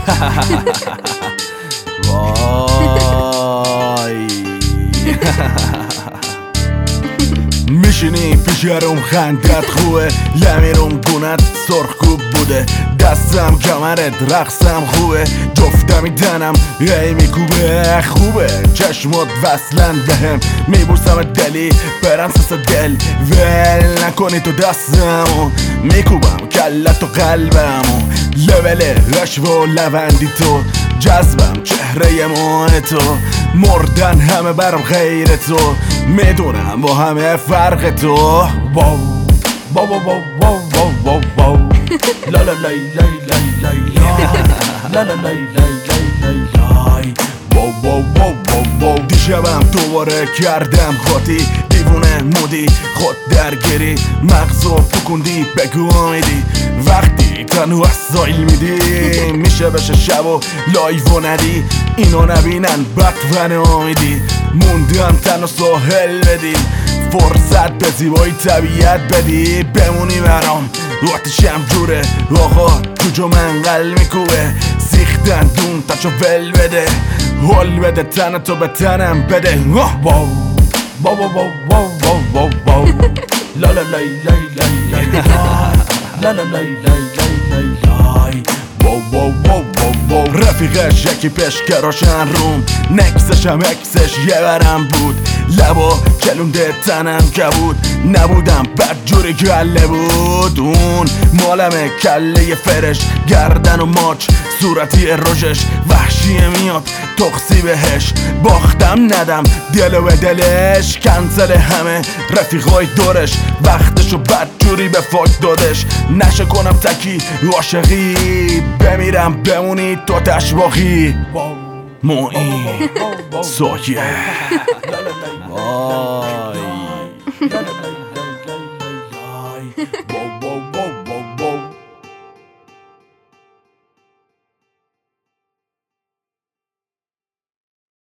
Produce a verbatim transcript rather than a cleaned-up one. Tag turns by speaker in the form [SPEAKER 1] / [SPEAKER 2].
[SPEAKER 1] وای میشینی پیشرم خندت خوبه لمیرم گونت سرخکوب بوده دستم کمرت رقصم خوبه جفتمی دنم هی میکوبه خوبه چشمات وصلن بهم میبوسم دلی برم سس دل ول نکنی تو دستمو میکوبم کلت و قلبمو لول رشو و لوندی تو جذبم چهره ماه تو مردن همه برم غیر تو میدونم با همه فرق تو واو واو واو واو واو واو واو لا لا لای لای لای لای لا لا لای لای لای لای واو واو واو واو دیشبم دوباره کردم خاطی دیوونه مودی خود درگیری مغزو پکوندی بگو آمیدی وقتی تنها سایل میدی میشه بشه شب و لایو و ندی اینو نبینن بد و نامیدی موندم تنها ساحل بدی فرصت به زیبایی طبیعت بدی بمونی برام وقتشم جوره آقا جوجو منقل میکوبه سیختن دون تچو ول بده حال بده تن تو به تنم بده واو واو واو واو واو واو واو لا لا لای لای لای لای لا لا لای لای لای لای واو واو واو واو رفیقش یکی پشکراشن روم نکسش هم اکسش یه برم بود لبا کلونده تنم کبود نبودم بد جوری کله بود اون مالمه کله فرش گردن و ماچ صورتی روشش وحشیه میاد تقصی بهش باختم ندم دل و دلش کنسل همه رفیقای دورش وقتشو بد جوری به فاک دادش نشه کنم تکی عاشقی بمیرم بمونی تو تشباخی موئی سایه وای